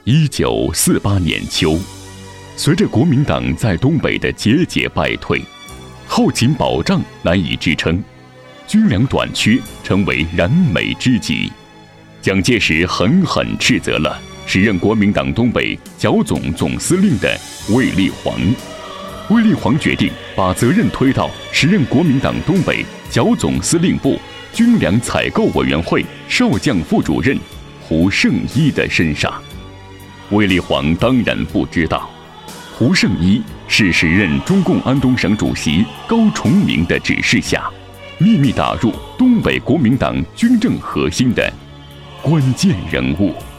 1948年秋，随着国民党在东北的节节败退，后勤保障难以支撑，军粮短缺成为燃眉之急。蒋介石狠狠斥责了时任国民党东北剿总总司令的卫立煌。卫立煌决定把责任推到时任国民党东北剿总司令部军粮采购委员会少将副主任胡胜一的身上。卫立煌当然不知道，胡胜一是时任中共安东省主席高崇明的指示下，秘密打入东北国民党军政核心的关键人物。